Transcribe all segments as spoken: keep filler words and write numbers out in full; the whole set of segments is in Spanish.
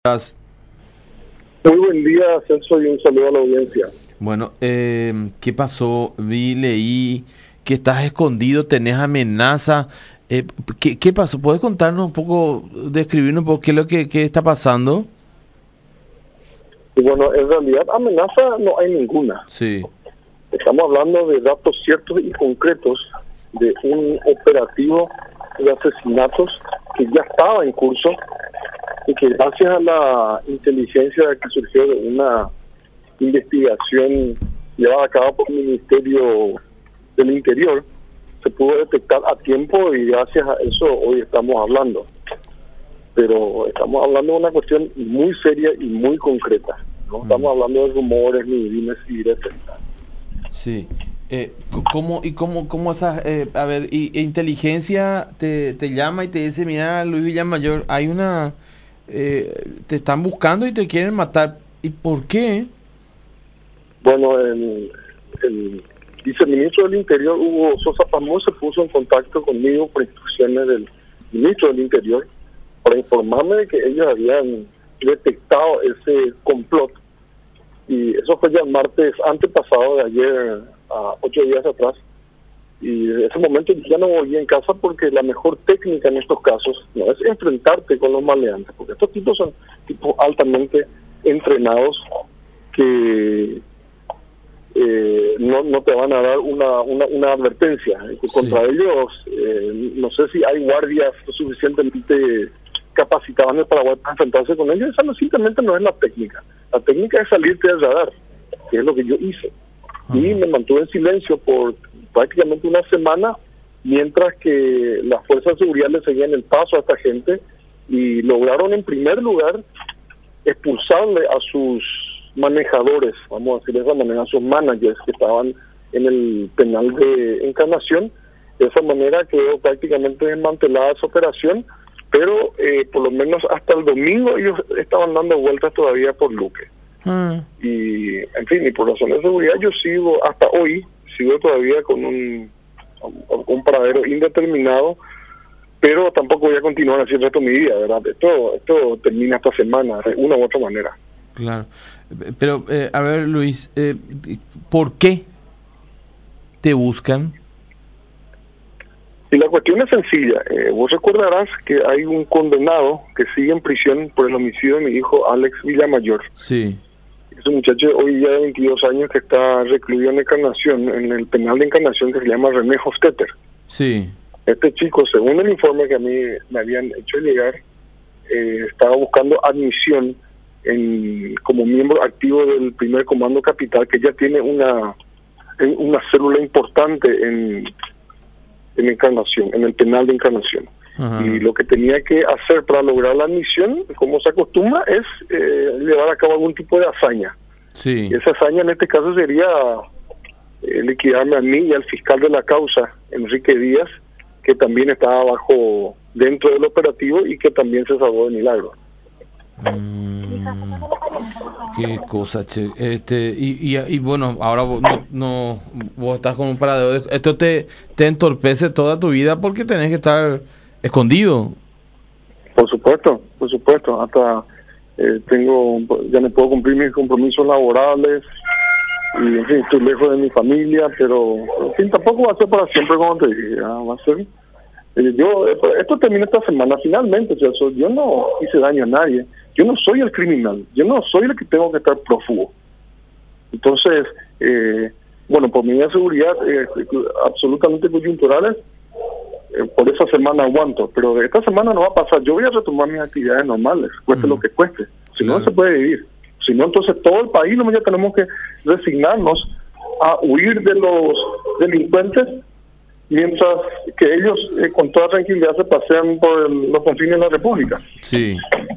Estás- Muy buen día, Celso, y un saludo a la audiencia. Bueno, eh, ¿qué pasó? Vi, leí que estás escondido, tenés amenaza. Eh, ¿qué, qué pasó? ¿Puedes contarnos un poco, describirnos un poco qué es lo que qué está pasando? Y bueno, en realidad amenaza no hay ninguna. Sí. Estamos hablando de datos ciertos y concretos de un operativo de asesinatos que ya estaba en curso y que gracias a la inteligencia que surgió de una investigación llevada a cabo por el Ministerio del Interior, se pudo detectar a tiempo y gracias a eso hoy estamos hablando. Pero estamos hablando de una cuestión muy seria y muy concreta. No estamos hablando de rumores ni dimes y diretes. Sí. Eh, c- ¿cómo, y cómo, cómo esa, eh, a ver, y, e inteligencia te, te llama y te dice, mira, Luis Villamayor, hay una, eh, te están buscando y te quieren matar? ¿Y por qué? Bueno, el, el viceministro del Interior, Hugo Sosa Pamón, se puso en contacto conmigo por instrucciones del ministro del Interior para informarme de que ellos habían detectado ese complot. Y eso fue ya el martes antepasado de ayer, a ocho días atrás. Y en ese momento ya no volví en casa porque la mejor técnica en estos casos no es enfrentarte con los maleantes, porque estos tipos son tipos altamente entrenados que eh, no, no te van a dar una, una, una advertencia. Y contra Sí. ellos, eh, no sé si hay guardias lo suficientemente capacitadas en el Paraguay para enfrentarse con ellos. Esa no, simplemente no es la técnica. La técnica es salirte del radar, que es lo que yo hice. Y me mantuve en silencio por prácticamente una semana, mientras que las fuerzas de seguridad le seguían el paso a esta gente y lograron en primer lugar expulsarle a sus manejadores, vamos a decir de esa manera, a sus managers que estaban en el penal de Encarnación. De esa manera quedó prácticamente desmantelada esa operación, pero eh, por lo menos hasta el domingo ellos estaban dando vueltas todavía por Luque. Ah, Y, en fin, y por razones de seguridad yo sigo, hasta hoy, sigo todavía con un, un paradero indeterminado, pero tampoco voy a continuar así el resto de mi vida, ¿verdad? Esto, esto termina esta semana, de una u otra manera. claro. Pero, eh, a ver, Luis, eh, ¿por qué te buscan? Y la cuestión es sencilla. Eh, vos recordarás que hay un condenado que sigue en prisión por el homicidio de mi hijo Alex Villamayor. Sí, Es un muchacho hoy ya de veintidós años que está recluido en Encarnación, en el penal de Encarnación, que se llama René Hofstetter. sí. Este chico, según el informe que a mí me habían hecho llegar, eh, estaba buscando admisión en, como miembro activo del primer comando capital, que ya tiene una una célula importante en, en Encarnación, en el penal de Encarnación. Ajá. Y lo que tenía que hacer para lograr la admisión, como se acostumbra, es eh, llevar a cabo algún tipo de hazaña. Sí, Y esa hazaña en este caso sería eh, liquidarme a mí y al fiscal de la causa, Enrique Díaz, que también estaba bajo dentro del operativo y que también se salvó de milagro. Mm, qué cosa, che. Este, y, y, y bueno, ahora vos no, no, vos estás con un paradero. de- Esto te, te entorpece toda tu vida porque tenés que estar escondido. Por supuesto, por supuesto, hasta eh, tengo, ya no puedo cumplir mis compromisos laborales y en fin, estoy lejos de mi familia, pero en fin, tampoco va a ser para siempre, como te dije, ya va a ser. eh, yo eh, esto termina esta semana finalmente, o sea, so- yo no hice daño a nadie, yo no soy el criminal, yo no soy el que tengo que estar prófugo. Entonces, eh, bueno, por mi seguridad eh, absolutamente coyunturales, eh, por esa semana aguanto, pero de esta semana no va a pasar. Yo voy a retomar mis actividades normales, cueste Ujú. lo que cueste. Si no, Claro. no se puede vivir. Si no, entonces todo el país no ya tenemos que resignarnos a huir de los delincuentes, mientras que ellos eh, con toda tranquilidad se pasean por el- los confines de la República. Sí,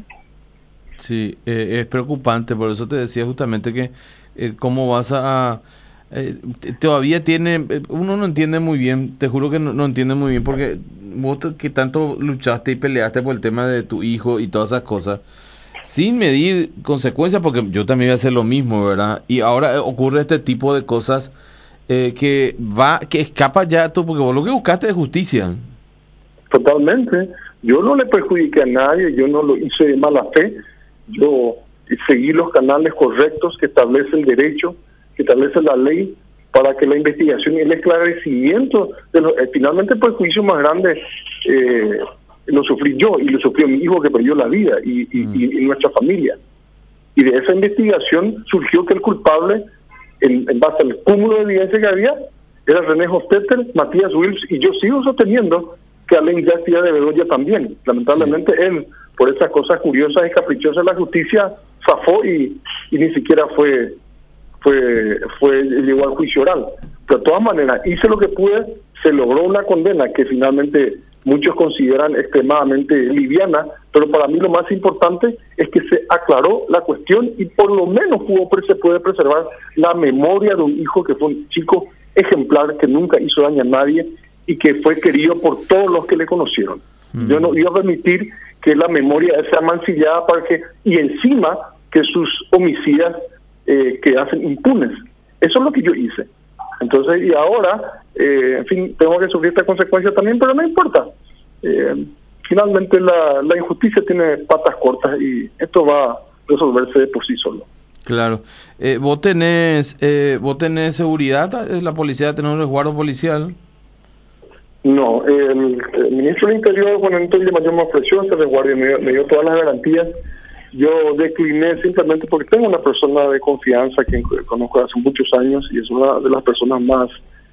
sí, eh, es preocupante, por eso te decía justamente que eh, cómo vas a... eh, t- todavía tiene, eh, uno no entiende muy bien, te juro que no, no entiende muy bien, porque vos te- que tanto luchaste y peleaste por el tema de tu hijo y todas esas cosas, sin medir consecuencias, porque yo también voy a hacer lo mismo, ¿verdad? Y ahora eh, ocurre este tipo de cosas eh, que va, que escapa ya tú, porque vos lo que buscaste es justicia. Totalmente. Yo no le perjudiqué a nadie, yo no lo hice de mala fe. Yo seguí los canales correctos que establece el derecho, que establece la ley, para que la investigación y el esclarecimiento de los, eh, finalmente pues, el juicio más grande eh, lo sufrí yo y lo sufrió mi hijo que perdió la vida y, y, mm. y, y nuestra familia. Y de esa investigación surgió que el culpable, en, en base al cúmulo de evidencia que había, era René Hofstetter, Matías Wills, y yo sigo sosteniendo que Alain García de Bedoya también. Lamentablemente sí. él, por esas cosas curiosas y caprichosas de la justicia, zafó y, y ni siquiera fue fue fue llegó al juicio oral. Pero de todas maneras, hice lo que pude, se logró una condena que finalmente muchos consideran extremadamente liviana, pero para mí lo más importante es que se aclaró la cuestión y por lo menos pudo, se puede preservar la memoria de un hijo que fue un chico ejemplar, que nunca hizo daño a nadie y que fue querido por todos los que le conocieron. Mm. Yo no iba a permitir que la memoria sea mancillada para que, y encima que sus homicidas eh, que hacen impunes. Eso es lo que yo hice. Entonces, y ahora, eh, en fin, tengo que sufrir esta consecuencia también, pero no importa. Eh, finalmente la, la injusticia tiene patas cortas y esto va a resolverse por sí solo. Claro. Eh, ¿Vos tenés eh, vos tenés seguridad? ¿La policía tiene un resguardo policial? No, el, el ministro del Interior, Juan Antonio Mayor, me ofreció ese resguardo y me, me dio todas las garantías. Yo decliné simplemente porque tengo una persona de confianza que conozco hace muchos años y es una de las personas más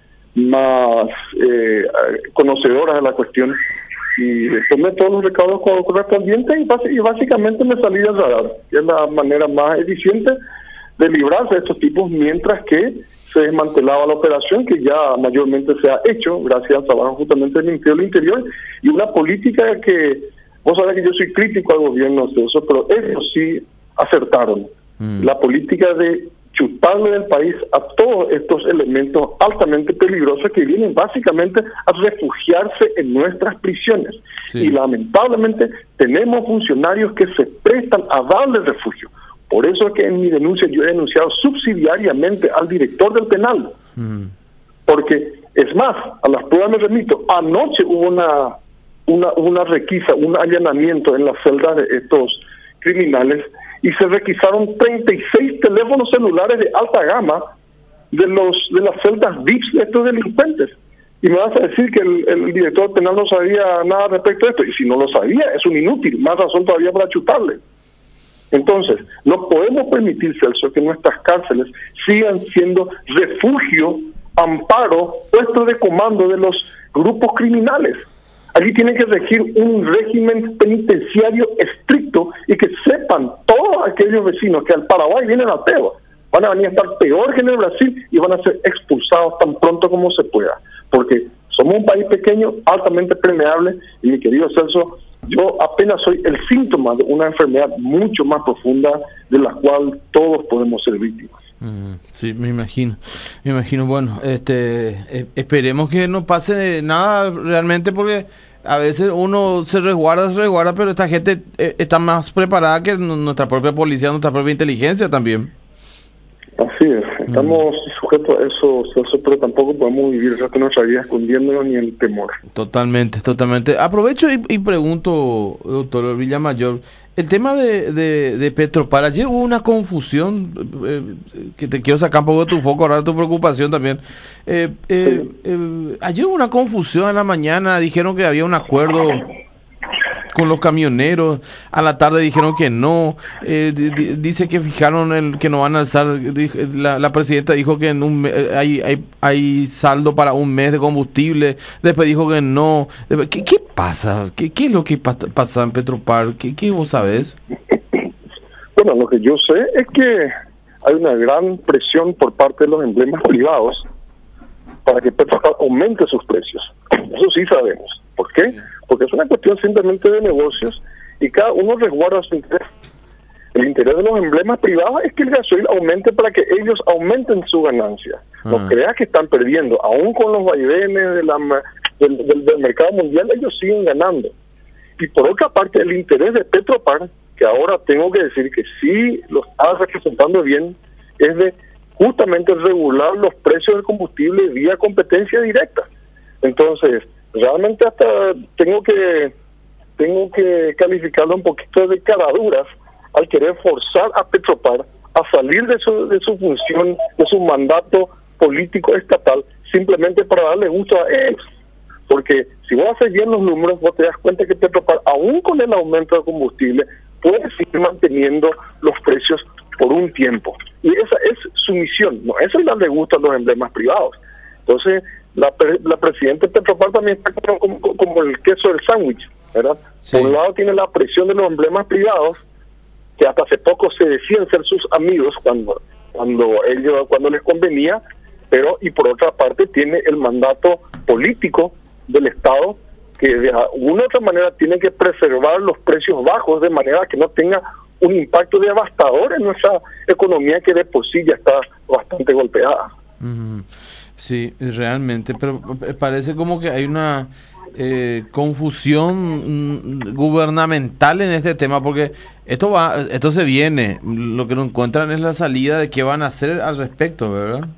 más eh, conocedoras de la cuestión, y tomé todos los recaudos correspondientes y, bás- y básicamente me salí del radar, que es la manera más eficiente de librarse de estos tipos mientras que se desmantelaba la operación, que ya mayormente se ha hecho gracias al trabajo justamente del Ministerio del Interior y una política que, vos sabés que yo soy crítico al gobierno de eso, pero ellos sí acertaron. Mm. La política de chutarle del país a todos estos elementos altamente peligrosos que vienen básicamente a refugiarse en nuestras prisiones. Sí. Y lamentablemente tenemos funcionarios que se prestan a darle refugio. Por eso es que en mi denuncia yo he denunciado subsidiariamente al director del penal. Mm. Porque, es más, a las pruebas me remito, anoche hubo una, una, una requisa, un allanamiento en las celdas de estos criminales y se requisaron treinta y seis teléfonos celulares de alta gama de los de las celdas V I P S de estos delincuentes. Y me vas a decir que el, el director penal no sabía nada respecto a esto. Y si no lo sabía, es un inútil, más razón todavía para chutarle. Entonces, no podemos permitir, Celso, que nuestras cárceles sigan siendo refugio, amparo, puesto de comando de los grupos criminales. Allí tiene que regir un régimen penitenciario estricto y que sepan todos aquellos vecinos que al Paraguay vienen ateos, van a venir a estar peor que en el Brasil y van a ser expulsados tan pronto como se pueda, porque somos un país pequeño, altamente permeable, y mi querido Celso, yo apenas soy el síntoma de una enfermedad mucho más profunda de la cual todos podemos ser víctimas. Mm, sí, me imagino, me imagino. Bueno, este, eh, esperemos que no pase nada realmente, porque a veces uno se resguarda, se resguarda, pero esta gente eh, está más preparada que nuestra propia policía, nuestra propia inteligencia también. Así es, estamos mm. sujetos a eso, eso, pero tampoco podemos vivir el resto de nuestra vida escondiéndonos ni en temor. Totalmente, totalmente. Aprovecho y, y pregunto, doctor Villamayor, el tema de, de, de Petropar, ayer hubo una confusión, eh, que te quiero sacar un poco de tu foco, ahora tu preocupación también. Eh, eh, sí. eh, ayer hubo una confusión en la mañana, dijeron que había un acuerdo con los camioneros, a la tarde dijeron que no, eh, d- d- dice que fijaron el que no van a alzar, la, la presidenta dijo que en un hay, hay hay saldo para un mes de combustible, después dijo que no. ¿Qué, qué pasa? ¿Qué, qué es lo que pa- pasa en Petropar? ¿Qué, qué vos sabés? Bueno, lo que yo sé es que hay una gran presión por parte de los emblemas privados para que Petropar aumente sus precios. Eso sí sabemos. ¿Por qué? Porque es una cuestión simplemente de negocios y cada uno resguarda su interés. El interés de los emblemas privados es que el gasoil aumente para que ellos aumenten su ganancia. Ah. No creas que están perdiendo. Aún con los vaivenes de la, del, del, del mercado mundial, ellos siguen ganando. Y por otra parte, el interés de Petropar, que ahora tengo que decir que sí lo está representando bien, es de justamente regular los precios del combustible vía competencia directa. Entonces, realmente hasta tengo que tengo que calificarlo un poquito de caraduras al querer forzar a Petropar a salir de su, de su función, de su mandato político estatal, simplemente para darle gusto a ellos. Porque si vos haces bien los números, vos te das cuenta que Petropar, aún con el aumento de combustible, puede seguir manteniendo los precios por un tiempo. Y esa es su misión, no eso es darle gusto a los emblemas privados. Entonces, la, la presidenta Petropar también está como, como, como el queso del sándwich, ¿verdad? Sí. Por un lado tiene la presión de los emblemas privados, que hasta hace poco se decían ser sus amigos cuando cuando ellos cuando les convenía, pero y por otra parte tiene el mandato político del Estado, que de alguna u otra manera tiene que preservar los precios bajos de manera que no tenga un impacto devastador en nuestra economía, que de por sí ya está bastante golpeada. Uh-huh. Sí, realmente, pero parece como que hay una eh, confusión gubernamental en este tema, porque esto va, esto se viene, lo que no encuentran es la salida de qué van a hacer al respecto, ¿verdad?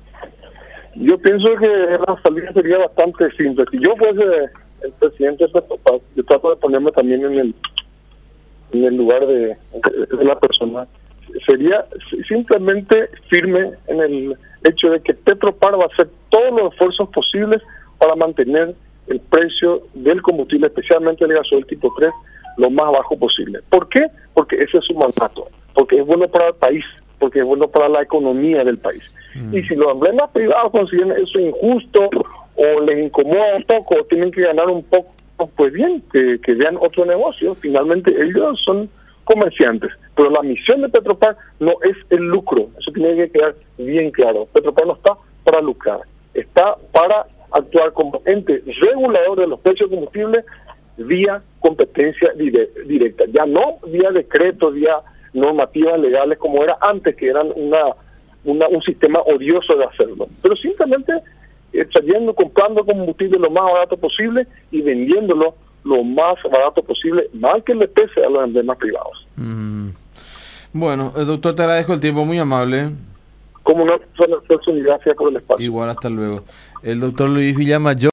Yo pienso que la salida sería bastante simple. Si yo fuese el presidente de Petropar, yo trato de ponerme también en el en el lugar de, de la persona, sería simplemente firme en el hecho de que Petropar va a hacer todos los esfuerzos posibles para mantener el precio del combustible, especialmente el gasoil tipo tres, lo más bajo posible. ¿Por qué? Porque ese es su mandato, porque es bueno para el país, porque es bueno para la economía del país. Mm. Y si los emblemas privados consideran eso injusto o les incomoda un poco o tienen que ganar un poco, pues bien, que, que vean otro negocio. Finalmente ellos son comerciantes, pero la misión de Petropar no es el lucro, eso tiene que quedar bien claro. Petropar no está para lucrar, está para actuar como ente regulador de los precios de combustible vía competencia dire- directa, ya no vía decretos, vía normativas legales como era antes, que eran una, una un sistema odioso de hacerlo, pero simplemente eh, trayendo, comprando combustible lo más barato posible y vendiéndolo lo más barato posible, mal que le pese a los demás privados. Mm. Bueno, el doctor, te agradezco el tiempo, muy amable. Como una persona, gracias por el espacio. Igual, hasta luego. El doctor Luis Villamayor.